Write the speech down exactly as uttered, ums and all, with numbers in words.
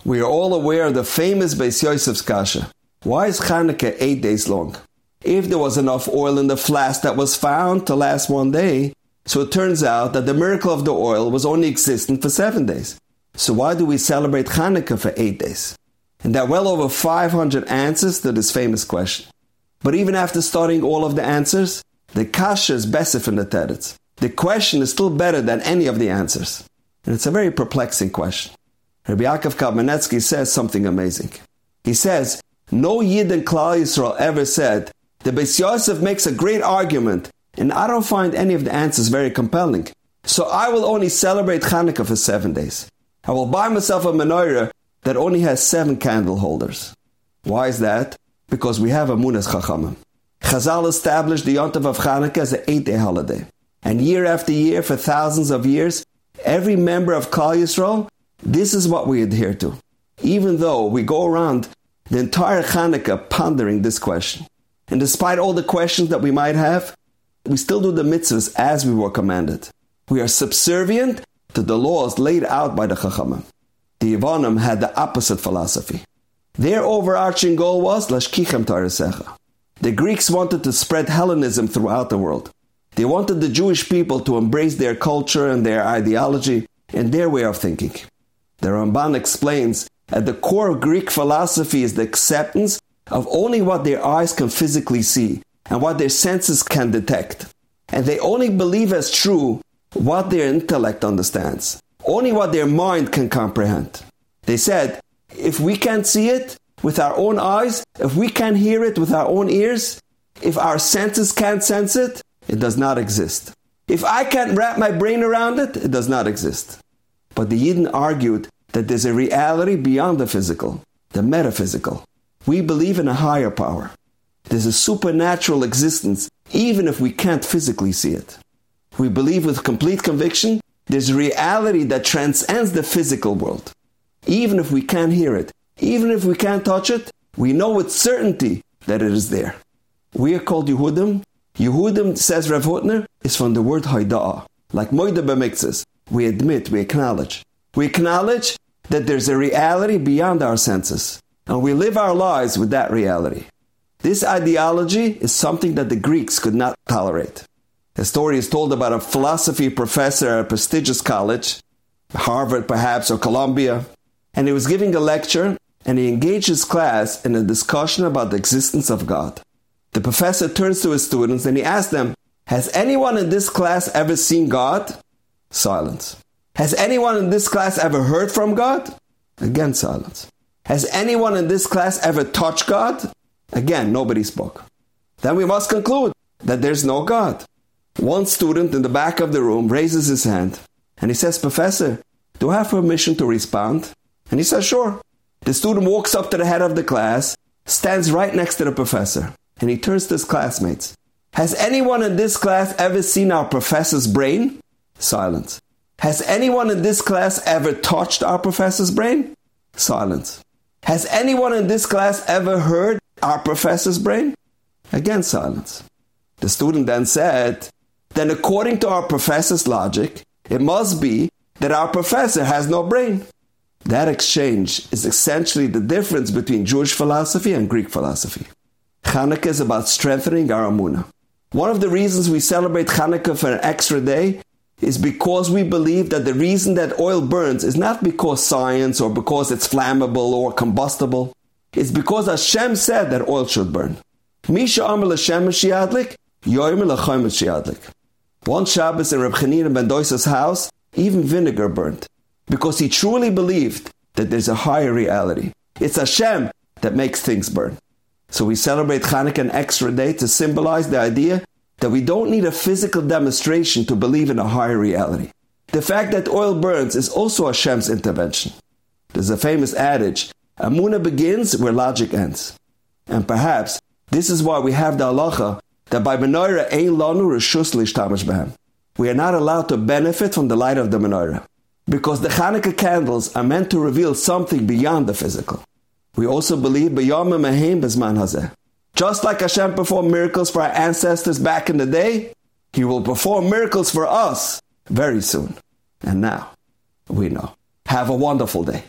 We are all aware of the famous Beis Yosef's kasha. Why is Hanukkah eight days long? If there was enough oil in the flask that was found to last one day, so it turns out that the miracle of the oil was only existent for seven days. So why do we celebrate Hanukkah for eight days? And there are well over five hundred answers to this famous question. But even after studying all of the answers, the kasha is besser from the teretz. The question is still better than any of the answers. And it's a very perplexing question. Rabbi Yaakov Kamenetsky says something amazing. He says, no Yid in Klal Yisrael ever said, the Beis Yosef makes a great argument, and I don't find any of the answers very compelling. So I will only celebrate Hanukkah for seven days. I will buy myself a menorah that only has seven candle holders. Why is that? Because we have Amunas Chachamim. Chazal established the Yontav of Hanukkah as an eight-day holiday. And year after year, for thousands of years, every member of Klal Yisrael, this is what we adhere to. Even though we go around the entire Hanukkah pondering this question. And despite all the questions that we might have, we still do the mitzvahs as we were commanded. We are subservient to the laws laid out by the Chachamim. The Yevonim had the opposite philosophy. Their overarching goal was Lashkichem Tarasecha. The Greeks wanted to spread Hellenism throughout the world. They wanted the Jewish people to embrace their culture and their ideology and their way of thinking. The Ramban explains at the core of Greek philosophy is the acceptance of only what their eyes can physically see and what their senses can detect. And they only believe as true what their intellect understands, only what their mind can comprehend. They said, if we can't see it with our own eyes, if we can't hear it with our own ears, if our senses can't sense it, it does not exist. If I can't wrap my brain around it, it does not exist. But the Yidden argued that there's a reality beyond the physical, the metaphysical. We believe in a higher power. There's a supernatural existence, even if we can't physically see it. We believe with complete conviction there's a reality that transcends the physical world. Even if we can't hear it, even if we can't touch it, we know with certainty that it is there. We are called Yehudim. Yehudim, says Rav Hutner, is from the word Haida'ah. Like Moide B'Miktzes, we admit, we acknowledge. We acknowledge that there's a reality beyond our senses. And we live our lives with that reality. This ideology is something that the Greeks could not tolerate. A story is told about a philosophy professor at a prestigious college, Harvard perhaps, or Columbia, and he was giving a lecture, and he engaged his class in a discussion about the existence of God. The professor turns to his students and he asks them, has anyone in this class ever seen God? Silence. Has anyone in this class ever heard from God? Again, silence. Has anyone in this class ever touched God? Again, nobody spoke. Then we must conclude that there's no God. One student in the back of the room raises his hand and he says, Professor, do I have permission to respond? And he says, sure. The student walks up to the head of the class, stands right next to the professor, and he turns to his classmates. Has anyone in this class ever seen our professor's brain? Silence. Has anyone in this class ever touched our professor's brain? Silence. Has anyone in this class ever heard our professor's brain? Again, silence. The student then said, then according to our professor's logic, it must be that our professor has no brain. That exchange is essentially the difference between Jewish philosophy and Greek philosophy. Hanukkah is about strengthening our Amunah. One of the reasons we celebrate Hanukkah for an extra day is because we believe that the reason that oil burns is not because science or because it's flammable or combustible. It's because Hashem said that oil should burn. Misha Amar L'Shem Shiadlik, Yomer L'Chaim Shiadlik. One Shabbos in Reb Chanina ben Dosa's house, even vinegar burned, because he truly believed that there's a higher reality. It's Hashem that makes things burn. So we celebrate Hanukkah an extra day to symbolize the idea that we don't need a physical demonstration to believe in a higher reality. The fact that oil burns is also Hashem's intervention. There's a famous adage, Amunah begins where logic ends. And perhaps this is why we have the halacha that by menorah ein lanu reshus lishtamish behem. We are not allowed to benefit from the light of the menorah, because the Hanukkah candles are meant to reveal something beyond the physical. We also believe b'yomim mehem b'zman hazeh. Just like Hashem performed miracles for our ancestors back in the day, He will perform miracles for us very soon. And now, we know. Have a wonderful day.